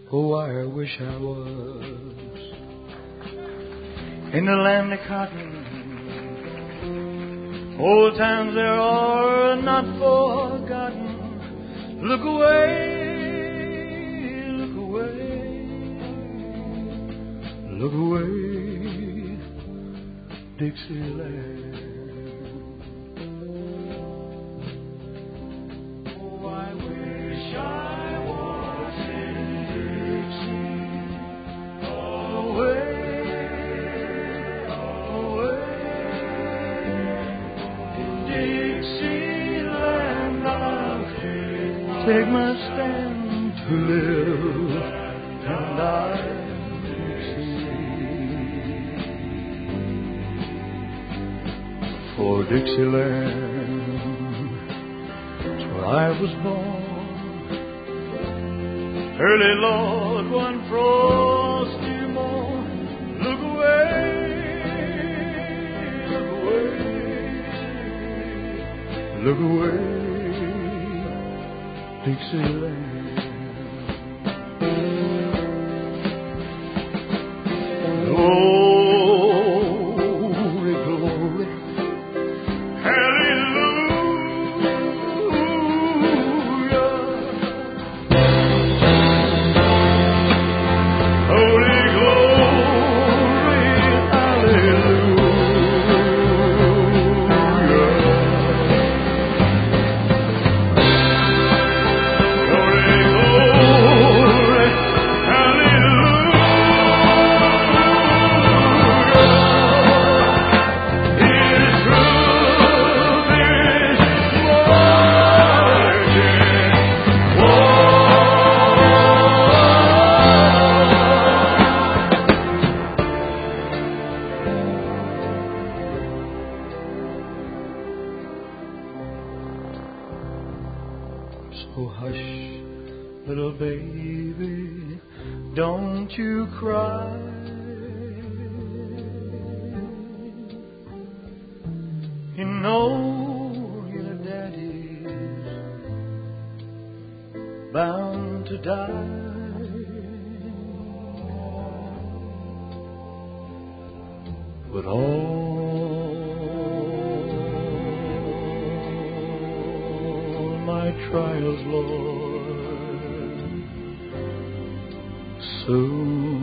Oh, I wish I was in the land of cotton. Old times there are not forgotten. Look away, look away, look away, Dixieland. Take my stand to live and die for Dixieland, that's where I was born. Early Lord, one frosty morn. Look away, look away, look away, Dixieland. Glory, glory, hallelujah. Holy glory, hallelujah. So hush, little baby, don't you cry. You know your daddy's bound to die. But all my trials, Lord, soon